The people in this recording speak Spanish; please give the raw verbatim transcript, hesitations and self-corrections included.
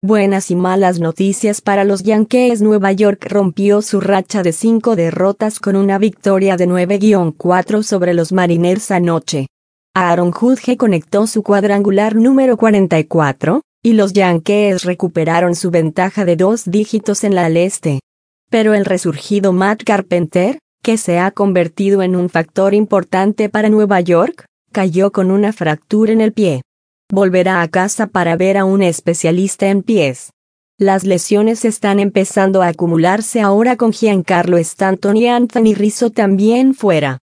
Buenas y malas noticias para los Yankees. Nueva York rompió su racha de cinco derrotas con una victoria de nueve a cuatro sobre los Mariners anoche. Aaron Judge conectó su cuadrangular número cuarenta y cuatro, y los Yankees recuperaron su ventaja de dos dígitos en la al este. Pero el resurgido Matt Carpenter, que se ha convertido en un factor importante para Nueva York, cayó con una fractura en el pie. Volverá a casa para ver a un especialista en pies. Las lesiones están empezando a acumularse ahora con Giancarlo Stanton y Anthony Rizzo también fuera.